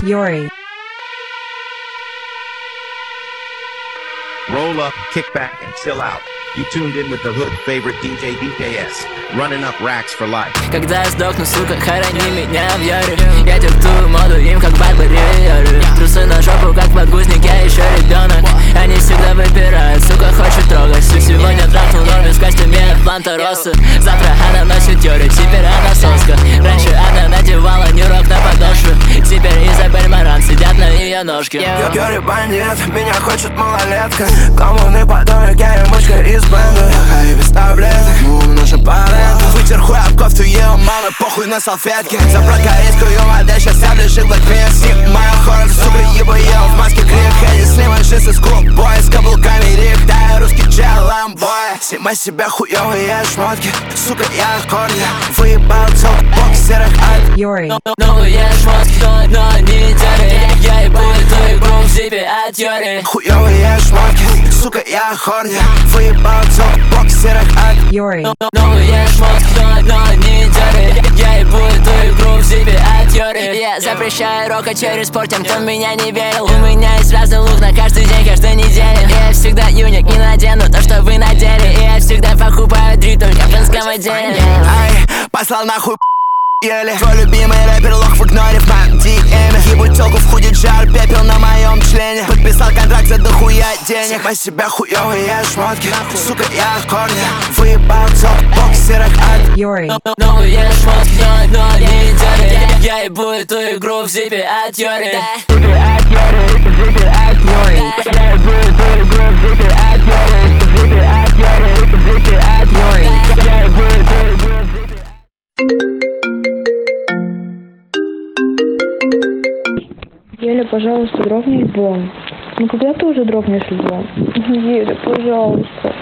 Yuri. Roll up, kick back, and chill out. You tuned in with the hood favorite DJ DKS, running up racks for life. Когда я сдохну, сука, хорони меня в яре. Я диктую моду им, как барбариеры. Трусы на жопу, как подгузник, я еще ребенок. Они всегда выпирают, сука, хочет трогать. Сегодня трахнул норме в костюме от Планта Росса. Завтра она носит Йори, теперь она соска. Раньше она надевала нью-рок на подошву. Теперь Изабель Маран сидят на ее ножке. Йори бандит, меня хочет малолетка. Коммуны подонок, я ремочка из бенда. Я хай без таблеток, ему нужен палет. Вытер хуй об кофту, ел мамы, похуй на салфетке. Забрал корейскую модель, сейчас я ближе к Blackpink. Моя хоррор, сука, ебу ел в маске крик. Хэнни снимай джинсы с клуб-бой, с каблуками рик. Да, я русский чел, ламбой. Снимай себе хуёвые шмотки, сука, я в корне. Выебал целый боксерах от Yuri. Новые шмотки, но они деры. Я ебу эту игру в зипе от Йори. хуёвые шмотки, сука, я в корне. Выебал целый боксерах от Yuri. Новые шмотки, но они деры. Я ебу эту игру в зипе от Йори. Я запрещаю рока через спорт тем, кто в меня не верил. У меня есть разный лук на каждый день, каждую неделю. Я всегда юник, не надену то, что вы надели. И я всегда покупаю дрит только в женском отделе. Ай, послал нахуй еле. Твой любимый рэпер лох в игноре в моем DM. Ебу тёлку в худи жар, пепел на моем члене. Подписал контракт за дохуя денег. Снимай себе хуёвые шмотки, сука, я в корне. Выебал целый боксерах от Yuri. Новые шмотки, но они деры. Я ебу эту игру в зипе от Йори. Еля, пожалуйста, дропни альбом. Ну когда ты уже дропнешь альбом? Еля, пожалуйста.